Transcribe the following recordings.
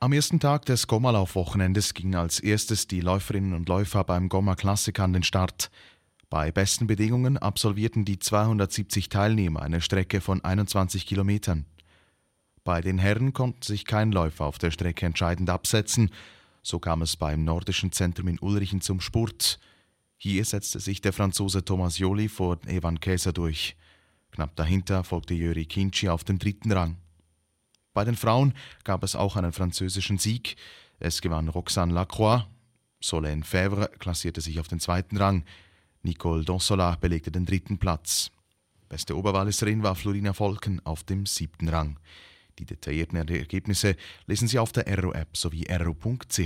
Am ersten Tag des Gomma-Laufwochenendes gingen als erstes die Läuferinnen und Läufer beim Gomma Classic an den Start. Bei besten Bedingungen absolvierten die 270 Teilnehmer eine Strecke von 21 Kilometern. Bei den Herren konnte sich kein Läufer auf der Strecke entscheidend absetzen. So kam es beim Nordischen Zentrum in Ulrichen zum Spurt. Hier setzte sich der Franzose Thomas Joly vor Evan Käser durch. Knapp dahinter folgte Juri Kinci auf dem 3. Rang. Bei den Frauen gab es auch einen französischen Sieg. Es gewann Roxane Lacroix. Solène Fèvre klassierte sich auf den 2. Rang. Nicole Donsola belegte den 3. Platz. Beste Oberwalliserin war Florina Volken auf dem 7. Rang. Die detaillierten Ergebnisse lesen Sie auf der Aero-App sowie aero.ch.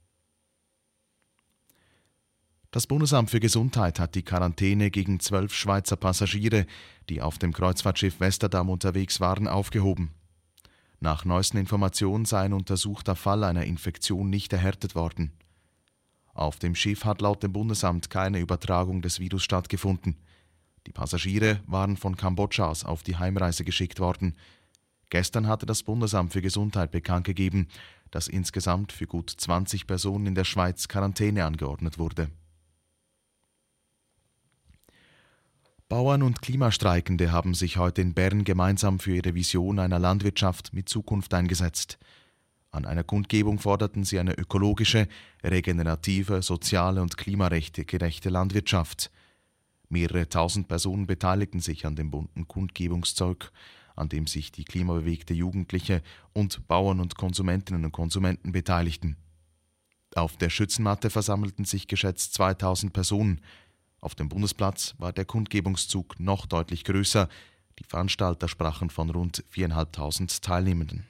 Das Bundesamt für Gesundheit hat die Quarantäne gegen 12 Schweizer Passagiere, die auf dem Kreuzfahrtschiff Westerdam unterwegs waren, aufgehoben. Nach neuesten Informationen sei ein untersuchter Fall einer Infektion nicht erhärtet worden. Auf dem Schiff hat laut dem Bundesamt keine Übertragung des Virus stattgefunden. Die Passagiere waren von Kambodscha aus auf die Heimreise geschickt worden. Gestern hatte das Bundesamt für Gesundheit bekannt gegeben, dass insgesamt für gut 20 Personen in der Schweiz Quarantäne angeordnet wurde. Bauern und Klimastreikende haben sich heute in Bern gemeinsam für ihre Vision einer Landwirtschaft mit Zukunft eingesetzt. An einer Kundgebung forderten sie eine ökologische, regenerative, soziale und klimagerechte Landwirtschaft. Mehrere tausend Personen beteiligten sich an dem bunten Kundgebungszeug, an dem sich die klimabewegte Jugendliche und Bauern und Konsumentinnen und Konsumenten beteiligten. Auf der Schützenmatte versammelten sich geschätzt 2000 Personen. Auf dem Bundesplatz war der Kundgebungszug noch deutlich größer. Die Veranstalter sprachen von rund 4'500 Teilnehmenden.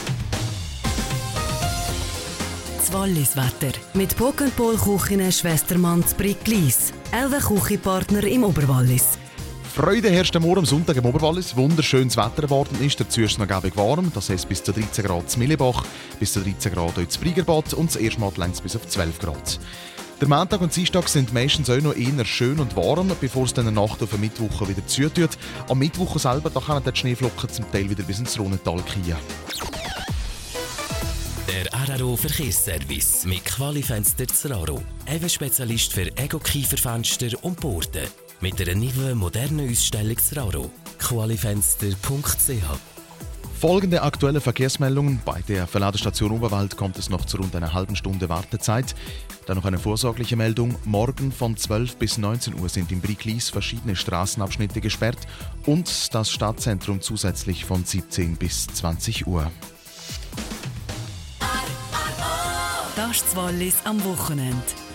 Das Walliswetter mit Pokenpol Küchen Schwestermanns Bricklis. 11 Küchenpartner im Oberwallis. Freude herrscht am Sonntag im Oberwallis. Wunderschönes Wetter geworden ist. Dazu ist es noch gäbig warm. Das heisst bis zu 13 Grad zu Millebach, bis zu 13 Grad in Briegerbad und das erste Mal längt es bis auf 12 Grad. Der Montag und Dienstag sind meistens auch noch eher schön und warm, bevor es dann Nacht auf den Mittwoch wieder zutut. Am Mittwoch selber da können die Schneeflocken zum Teil wieder bis ins Rhonental kriegen. Der Araro Verkehrsservice mit Qualifenster Zeraro. Ein Spezialist für Ego-Kieferfenster und Borden. Mit einer neuen, modernen Ausstellung Zeraro. Qualifenster.ch. Folgende aktuelle Verkehrsmeldungen. Bei der Verladestation Oberwald kommt es noch zu rund einer halben Stunde Wartezeit. Dann noch eine vorsorgliche Meldung. Morgen von 12 bis 19 Uhr sind im Bricklis verschiedene Straßenabschnitte gesperrt und das Stadtzentrum zusätzlich von 17 bis 20 Uhr. Das ist das Wallis am Wochenende.